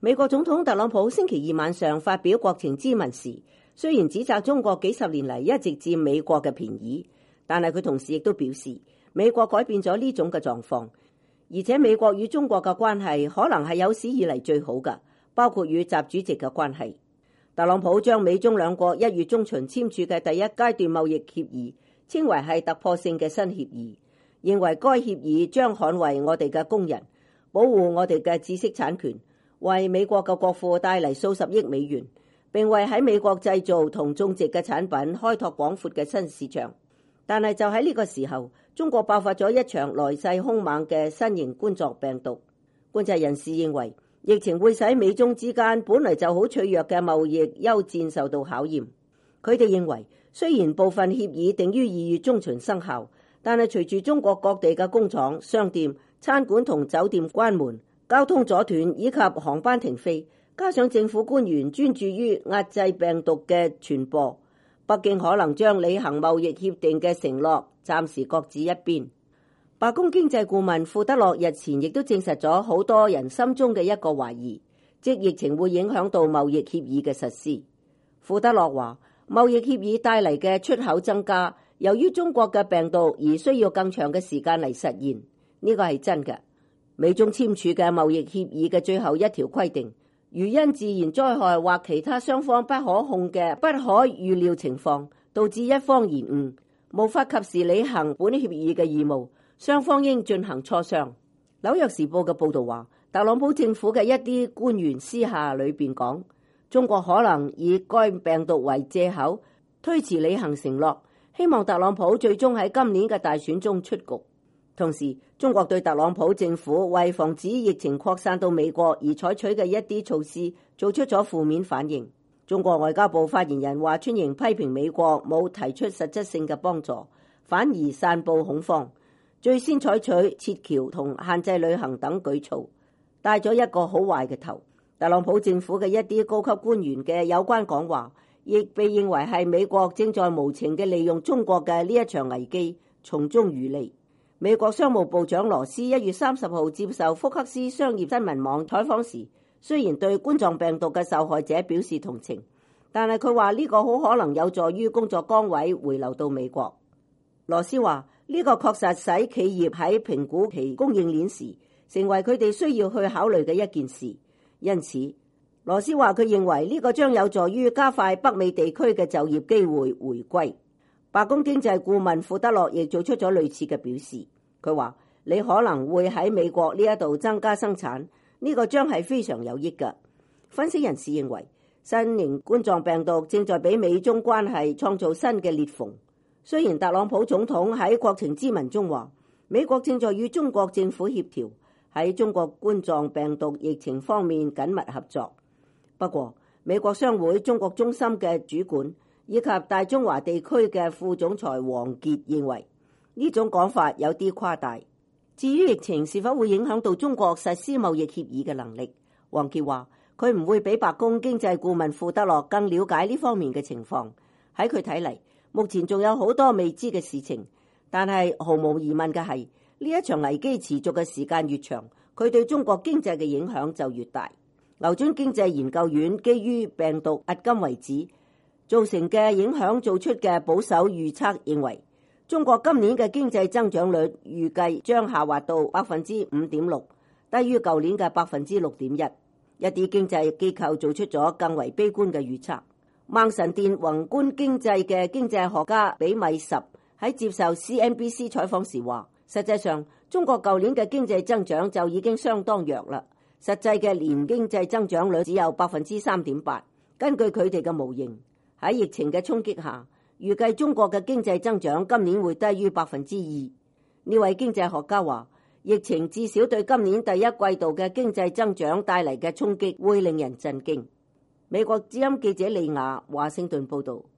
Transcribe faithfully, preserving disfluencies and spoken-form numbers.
美國總統特朗普星期二晚上發表國情咨文時，雖然指責中國幾十年嚟一直佔美國嘅便宜，但係佢同時亦都表示，美國改變咗呢種嘅狀況，而且美國與中國嘅關係可能係有史以嚟最好嘅，包括與習主席嘅關係。特朗普將美中兩國一月中旬簽署嘅第一階段貿易協議稱為係突破性嘅新協議，認為該協議將捍衛我哋嘅工人，保護我哋嘅知識產權，為美國嘅國庫帶嚟數十億美元，並為喺美國製造同種植嘅產品開拓廣闊嘅新市場。但係就喺呢個時候，中國爆發咗一場來勢兇猛嘅新型冠狀病毒。觀察人士認為，疫情會使美中之間本來就好脆弱嘅貿易休戰受到考驗。佢哋認為，雖然部分協議定於二月中旬生效，但係隨住中國各地嘅工廠、商店、餐館同酒店關門、交通阻斷以及航班停飛，加上政府官員專注於壓制病毒嘅傳播，北京可能將履行貿易協定嘅承諾暫時擱置一邊。白宮經濟顧問庫德洛日前亦都證實咗好多人心中嘅一個懷疑，即疫情會影響到貿易協議嘅實施。庫德洛話，貿易協議帶嚟嘅出口增加，由於中國嘅病毒而需要更長嘅時間嚟實現，呢個係真嘅。美中簽署嘅貿易協議嘅最後一條規定，如因自然災害或其他雙方不可控嘅不可預料情況，導致一方延誤，無法及時履行本協議嘅義務，雙方應進行磋商。紐約時報嘅報導話，特朗普政府嘅一啲官員私下裏邊講，中國可能以該病毒為藉口推遲履行承諾，希望特朗普最終喺今年嘅大選中出局。同時，中國對特朗普政府為防止疫情擴散到美國而採取嘅一啲措施做出咗負面反應。中國外交部發言人華春瑩批評美國冇提出實質性嘅幫助，反而散佈恐慌，最先採取撤僑同限制旅行等舉措，帶咗一個好壞嘅頭。特朗普政府嘅一啲高級官員嘅有關講話，亦被認為係美國正在無情嘅利用中國嘅呢一場危機，從中漁利。美國商務部長羅斯一月三十號接受福克斯商業新聞網採訪時，雖然對冠狀病毒嘅受害者表示同情，但係佢話呢個好可能有助於工作崗位回流到美國。羅斯話呢個確實使企業喺評估其供應鏈時，成為佢哋需要去考慮嘅一件事。因此，羅斯話佢認為呢個將有助於加快北美地區嘅就業機會回歸。白宮經濟顧問庫德洛亦做出咗類似嘅表示，佢話你可能會喺美國呢一度增加生產，呢個將係非常有益嘅。分析人士認為，新型冠狀病毒正在俾美中關係創造新嘅裂縫。雖然特朗普總統喺國情咨文中話，美國正在與中國政府協調喺中國冠狀病毒疫情方面緊密合作，不過美國商會中國中心嘅主管以及大中華地區嘅副總裁王傑認為呢種講法有啲誇大。至於疫情是否會影響到中國實施貿易協議嘅能力，王傑話佢唔會比白宮經濟顧問庫德洛更了解呢方面嘅情況。喺佢睇嚟，目前仲有好多未知嘅事情，但係毫無疑問嘅係呢一場危機持續嘅時間越長，佢對中國經濟嘅影響就越大。牛津經濟研究院基於病毒迄今為止造成嘅影響做出嘅保守預測認為，中國今年嘅經濟增長率預計將下滑到百分之五點六，低於舊年嘅百分之六點一。一啲經濟機構做出咗更為悲觀嘅預測。孟神殿宏觀經濟嘅經濟學家比米什喺接受 C N B C 採訪時話，實際上中國舊年嘅經濟增長就已經相當弱啦，實際嘅年經濟增長率只有百分之三點八。根據佢哋嘅模型，喺疫情嘅衝擊下，預計中國嘅經濟增長今年會低於百分之二。呢位經濟學家話，疫情至少對今年第一季度嘅經濟增長帶嚟嘅衝擊會令人震驚。美國之音記者利亞華盛頓報道。